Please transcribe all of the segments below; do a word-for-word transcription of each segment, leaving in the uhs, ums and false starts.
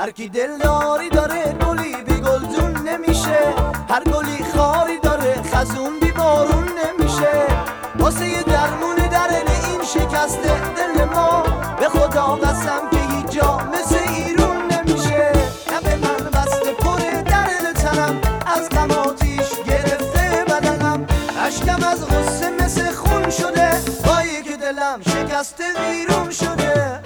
هر کی دلداری داره گلی بی گلدون نمیشه، هر گلی خاری داره خزون بی بارون نمیشه. واسه یه درمون درن این شکسته دل ما، به خدا قسم که هیچ جا مثل ایرون نمیشه. لب من بسته پر درن تنم، از غم آتیش گرفته بدنم، اشکم از غصه مثل خون شده، وای که دلم شکسته ویرون شده.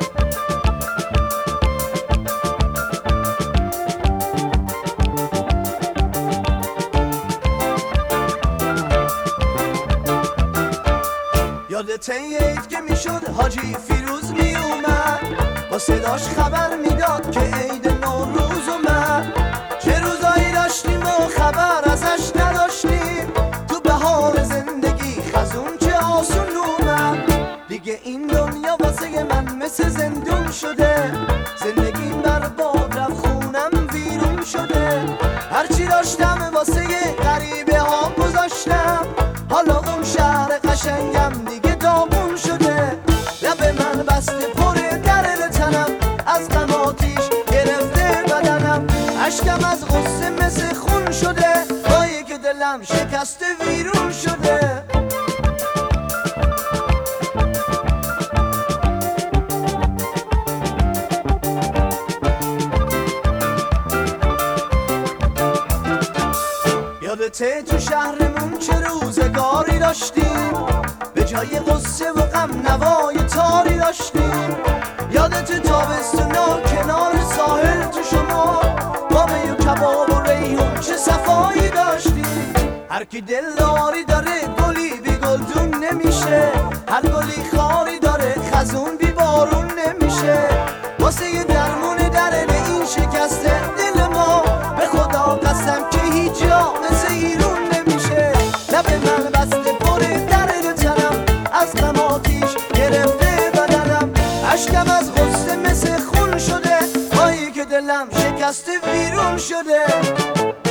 یادت عید که میشد حاجی فیروز می اومد، با صداش خبر میداد که عید نوروز اومد. چه روزایی داشتیم و خبر ازش نداشتیم، تو بهار زندگی خزون چه آسون اومد. دیگه این دنیا واسه من مثل زندون شده، زندگیم برباد رفت خونم ویرون شده. هرچی داشتم واسه غریبه ها گذاشتم، حالا اون شهر قشنگم دیگه داغون شده. لب من بسته پر درد تنم، از غم آتیش گرفته بدنم، اشکم از غصه مثل خون شده، وای که دلم شکسته ویرون شده. یادته تو شهرمون چه روزگاری داشتیم، به جای غصه و غم نوای تاری داشتیم. یادت تابستونا کنار ساحل تو شما، با می و کباب و ریحون چه صفایی داشتیم. هر کی دلداری داره گلی بی گلدون نمیشه، هر گلی خاری داره خزون بی بارون نمیشه. واسه یه درمون درن این شکسته دل ما، به خدا قسم که هیچ جا مثل ایرون نمیشه. لب من بسته پر درد تنم، از غم آتیش گرفته بدنم، اشکم از غصه مثل خون شده، وای که دلم شکسته ویرون شده.